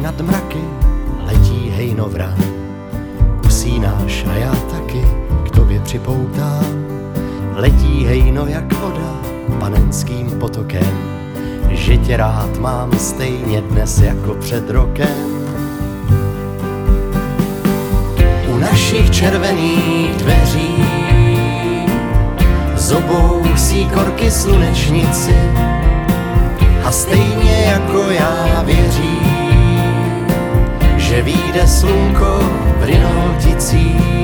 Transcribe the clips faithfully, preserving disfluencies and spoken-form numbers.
nad mraky, letí hejnovran. Usínáš a já taky k tobě připoutám. Letí hejno jak voda panenským potokem, že tě rád mám stejně dnes jako před rokem. U našich červených dveří zobousí korky slunečnici a stejně jako já věří, že vyjde slunko v Rynolticích.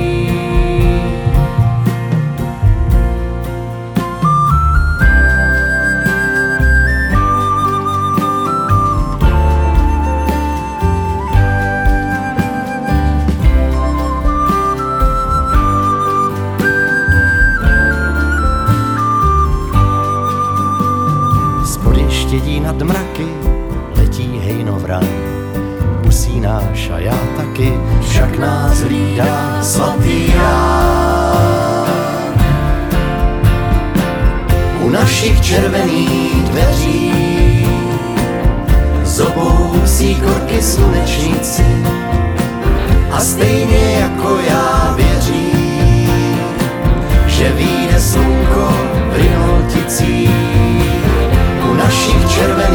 Štědí nad mraky, letí hejnovran. Usínáš a já taky, však nás hlídá svatý Ján. U našich červených dveří zobousí korky slunečnici a stejně jako já věří, že vyjde slunko v Rynolticích. U našich červených